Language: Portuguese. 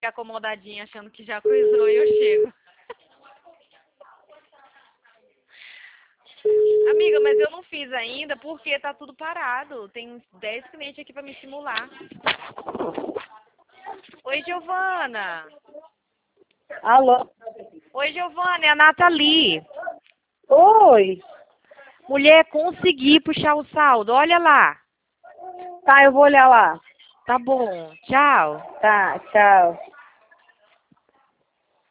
Fica acomodadinha achando que já coisou e eu chego. Amiga, mas eu não fiz ainda porque tá tudo parado. Tem uns 10 clientes aqui pra me estimular. Oi, Giovana. Alô? Oi, Giovana, é a Nathalie. Oi. Mulher, consegui puxar o saldo. Olha lá. Tá, eu vou olhar lá. Tá bom. Tchau. Tá, tchau.